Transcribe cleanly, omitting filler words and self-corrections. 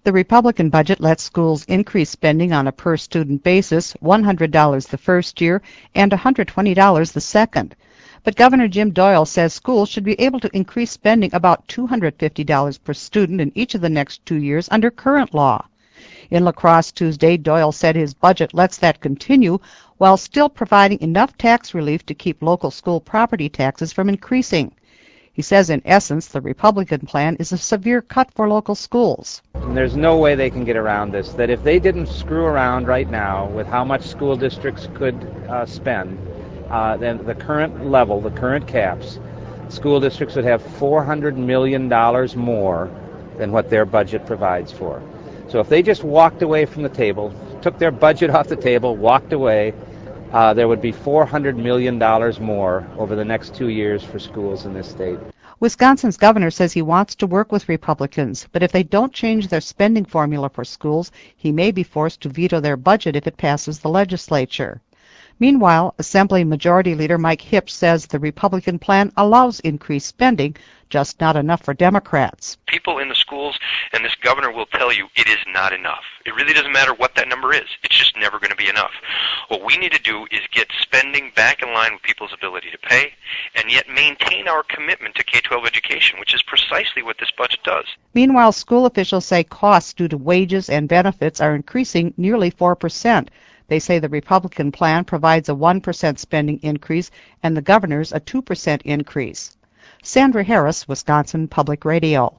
The Republican budget lets schools increase spending on a per-student basis, $100 the first year and $120 the second. But Governor Jim Doyle says schools should be able to increase spending about $250 per student in each of the next 2 years under current law. In La Crosse Tuesday, Doyle said his budget lets that continue while still providing enough tax relief to keep local school property taxes from increasing. He says, in essence, the Republican plan is a severe cut for local schools. And there's no way they can get around this, that if they didn't screw around right now with how much school districts could spend, then the current level, the current caps, school districts would have $400 million more than what their budget provides for. So if they just walked away from the table, took their budget off the table, walked away, there would be $400 million more over the next 2 years for schools in this state. Wisconsin's governor says he wants to work with Republicans, but if they don't change their spending formula for schools, he may be forced to veto their budget if it passes the legislature. Meanwhile, Assembly Majority Leader Mike Hips says the Republican plan allows increased spending, just not enough for Democrats. People in the schools and this governor will tell you it is not enough. It really doesn't matter what that number is. It's just never going to be enough. What we need to do is get spending back in line with people's ability to pay and yet maintain our commitment to K-12 education, which is precisely what this budget does. Meanwhile, school officials say costs due to wages and benefits are increasing nearly 4%. They say the Republican plan provides a 1% spending increase and the governor's a 2% increase. Sandra Harris, Wisconsin Public Radio.